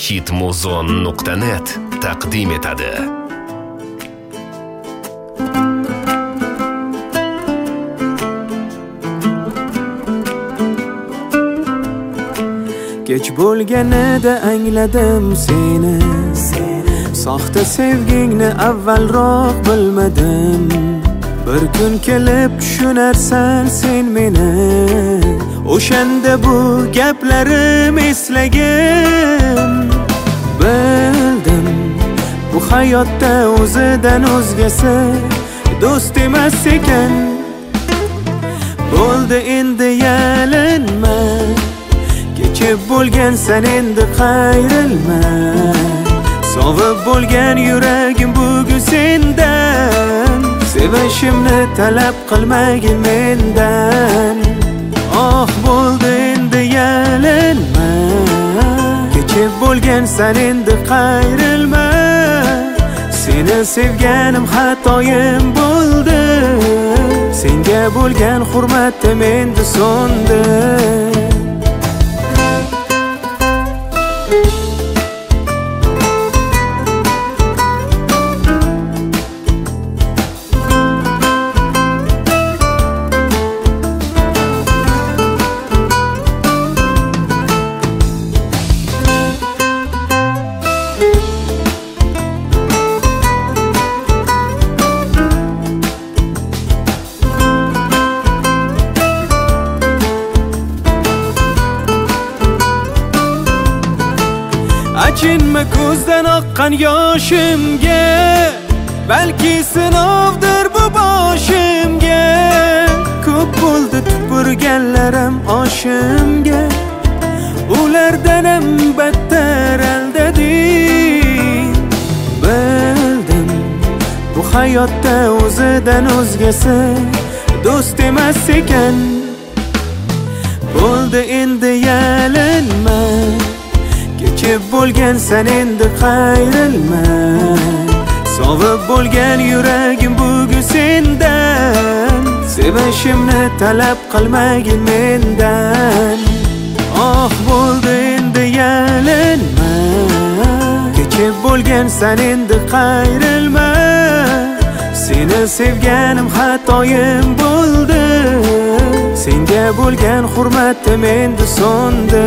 hitmuzon.net taqdim etadi. Kech bo'lganida angladim seni, soxta sevgingni avvalroq bilmadim. Bir kun kelib tushunarsan sen meni, o'shanda bu gaplarim eslagin. Bildim bu hayotda o'zidan o'zgasi do'st emas ekan. Bo'ldi endi yalinma, kechib bo'lgansan endi qayrilma. Sovib bo'lgan yuragim bugun sendan, sevishimni talab qilmagin mendan. Oh bo'ldi endi yalinma, kechib bo'lgansan endi qayrilma. Seni sevganim xatoyim bo'ldi, senga bo'lgan hurmatim endi so'ndi. Achinma ko'zdan oqqan yoshimga, balki sinovdir bu boshimga. Ko'p bo'ldi tupurganlarim oshimga, ulardan ham battar aldading. Bildim bu hayotda o'zidan o'zgasi do'st emas ekan. Bo'ldi endi yalinma, kechib bo'lgansan endi qayrilma. Sovib bo'lgan yuragim bugun sendan, sevishimni talab qilmagin mendan. Oh bo'ldi endi yalinma, kechib bo'lgansan endi qayrilma. Seni sevganim xatoyim bo'ldi, senga bo'lgan hurmatim endi so'ndi.